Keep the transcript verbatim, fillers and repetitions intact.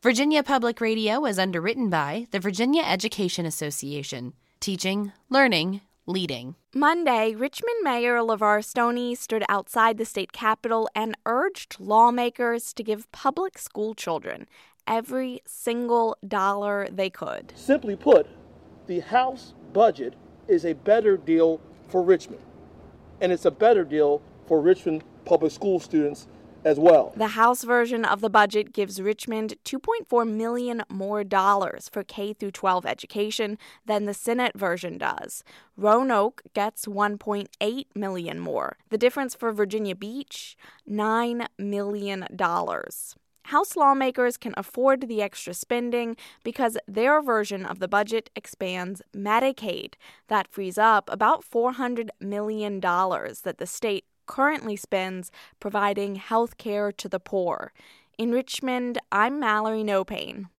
Virginia Public Radio is underwritten by the Virginia Education Association. Teaching, learning, leading. Monday, Richmond Mayor LeVar Stoney stood outside the state capitol and urged lawmakers to give public school children every single dollar they could. Simply put, the House budget is a better deal for Richmond, and it's a better deal for Richmond public school students as well. The House version of the budget gives Richmond two point four million dollars more dollars for K through twelve education than the Senate version does. Roanoke gets one point eight million dollars more. The difference for Virginia Beach, nine million dollars. House lawmakers can afford the extra spending because their version of the budget expands Medicaid. That frees up about four hundred million dollars that the state currently spends providing health care to the poor. In Richmond, I'm Mallory Nopane.